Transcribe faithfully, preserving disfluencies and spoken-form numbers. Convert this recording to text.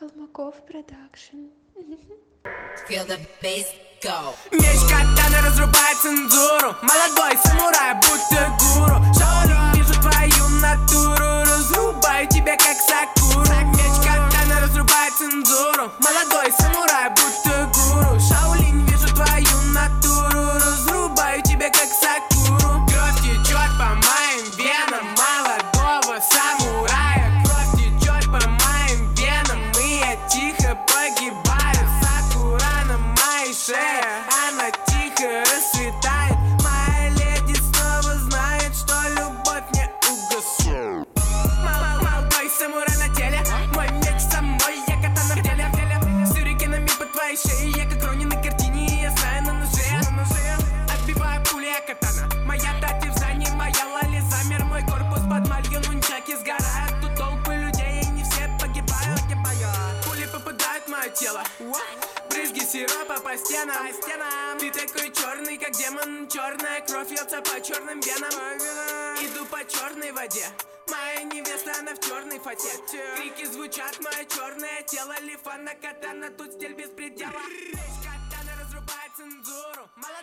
Колмаков продакшн. Feel the bass go. Меч катана разрубает цензуру. Молодой самурай, будто гуру. Шаолю, вижу твою натуру. Разрубаю тебя как сакуру. Меч катана разрубает цензуру. Молодой самурай, будто гуру. Шаолинь, вижу твою натуру. Разрубаю тебя как сакуру. Кровь течет по моим венам молодого самурая. Кровь течет по моим венам, и я тихо погибаю. Сакура на моей шее, она тихо расцветает. Моя леди снова знает, что любовь не угасает. Молодой самурай на теле, мой меч со мной, я катана в деле. Сюрикенами по твоей шее, я как Ронин на картине, я знаю на ноже. Отбиваю пули, я катана. Моя тати в зане, моя лали замер. Мой корпус под малью, нунчаки сгорают. Тут толпы людей, и не все погибают. Пули попадают в мое тело. Брызги сиропа по стенам. Ты такой черный, как демон. Черная кровь льется по черным венам. Иду по черной воде. Моя невеста, она в черной фате. Крики звучат, мое черное тело. Лифана катана, тут стиль без предела. Катана разрубает цензуру.